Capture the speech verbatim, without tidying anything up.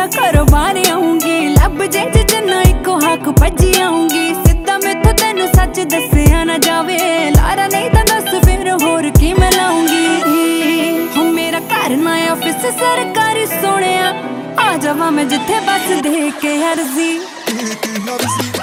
तेरा घरों बाहर आऊंगी, लब जिंज जिन्ना इको हक भजी आऊंगी। सिद्धा मैथों तेनू सच दसिया ना जावे, लारा नहीं तां दस फिर होर की मैं लाऊंगी। हो मेरा घर ना ऑफिस सरकारी सोहणिया, आ जावां मैं जिथे बस दे के अर्जी।